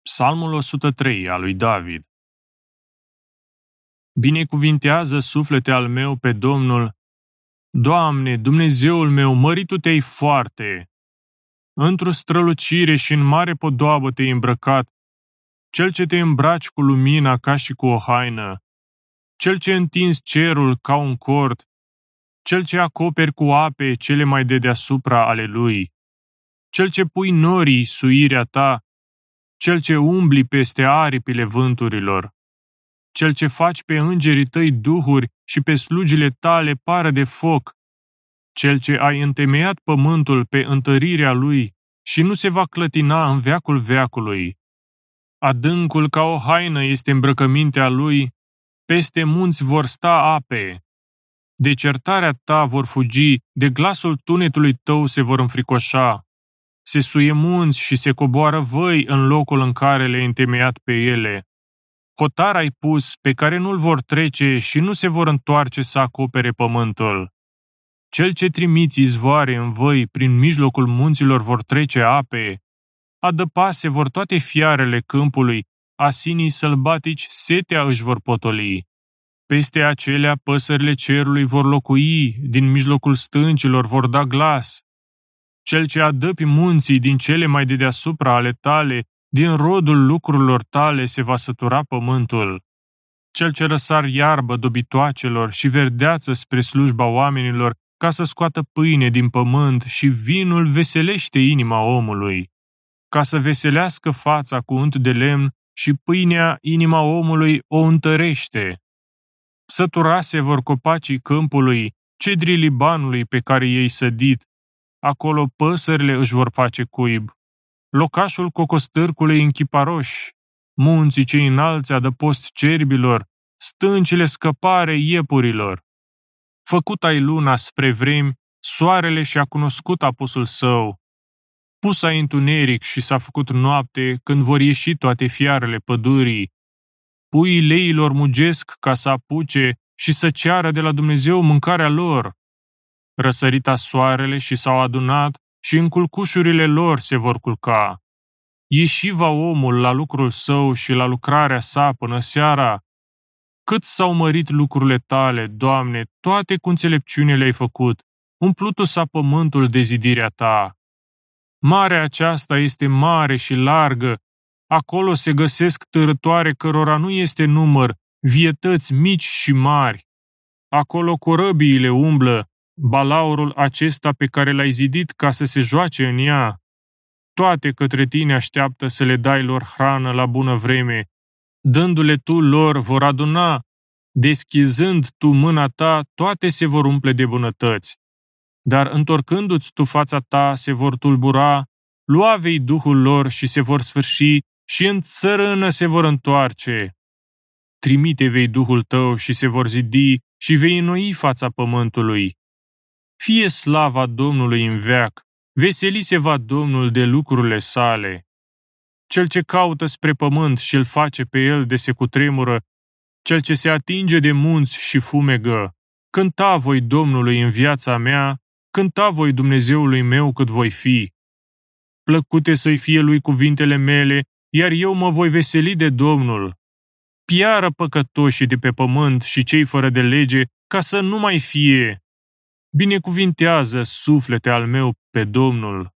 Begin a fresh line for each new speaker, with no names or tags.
Psalmul 103 al lui David. Binecuvintează, suflete al meu, pe Domnul. Doamne, Dumnezeul meu, măritu te-ai foarte. Într-o strălucire și în mare podoabă te-ai îmbrăcat, Cel ce te îmbraci cu lumina ca și cu o haină, Cel ce întinzi cerul ca un cort, Cel ce acoperi cu ape cele mai de deasupra ale lui, Cel ce pui norii suirea ta, Cel ce umbli peste aripile vânturilor, Cel ce faci pe îngerii tăi duhuri și pe slugile tale pară de foc, Cel ce ai întemeiat pământul pe întărirea lui și nu se va clătina în veacul veacului. Adâncul ca o haină este îmbrăcămintea lui, peste munți vor sta ape. De certarea ta vor fugi, de glasul tunetului tău se vor înfricoșa. Se suie munți și se coboară văi în locul în care le-ai întemeiat pe ele. Hotar ai pus pe care nu-l vor trece și nu se vor întoarce să acopere pământul. Cel ce trimiți izvoare în văi prin mijlocul munților vor trece ape. Adăpase vor toate fiarele câmpului, asinii sălbatici setea își vor potoli. Peste acelea păsările cerului vor locui, din mijlocul stâncilor vor da glas. Cel ce adăpi munții din cele mai de deasupra ale tale, din rodul lucrurilor tale se va sătura pământul. Cel ce răsar iarbă dobitoacelor și verdeață spre slujba oamenilor, ca să scoată pâine din pământ și vinul veselește inima omului. Ca să veselească fața cu unt de lemn și pâinea inima omului o întărește. Săturase vor copacii câmpului, cedrii Libanului pe care i-ai sădit, acolo păsările își vor face cuib. Locașul cocostârcului în chiparoși, munții cei înalți adăpost cerbilor, stâncile scăpare iepurilor. Făcut ai luna spre vremi, soarele și-a cunoscut apusul său. Pus ai întuneric și s-a făcut noapte când vor ieși toate fiarele pădurii. Puii leilor mugesc ca să apuce și să ceară de la Dumnezeu mâncarea lor. Răsărita soarele și s-au adunat și în culcușurile lor se vor culca. Ieși va omul la lucrul său și la lucrarea sa până seara. Cât s-au mărit lucrurile tale, Doamne, toate cu înțelepciune le-ai făcut, umplutu s-a pământul de zidirea ta. Marea aceasta este mare și largă, acolo se găsesc târătoare cărora nu este număr, vietăți mici și mari. Acolo corăbiile umblă, balaurul acesta pe care l-ai zidit ca să se joace în ea. Toate către tine așteaptă să le dai lor hrană la bună vreme. Dându-le tu lor vor aduna, deschizând tu mâna ta, toate se vor umple de bunătăți. Dar întorcându-ți tu fața ta, se vor tulbura, lua vei duhul lor și se vor sfârși și în țărână se vor întoarce. Trimite vei duhul tău și se vor zidi și vei înnoi fața pământului. Fie slava Domnului în veac, veseli se va Domnul de lucrurile sale. Cel ce caută spre pământ și îl face pe el de se cutremură, cel ce se atinge de munți și fumegă, cânta voi Domnului în viața mea, cânta voi Dumnezeului meu cât voi fi. Plăcute să-i fie lui cuvintele mele, iar eu mă voi veseli de Domnul. Piară păcătoșii de pe pământ și cei fără de lege, ca să nu mai fie. Binecuvintează, suflete al meu, pe Domnul.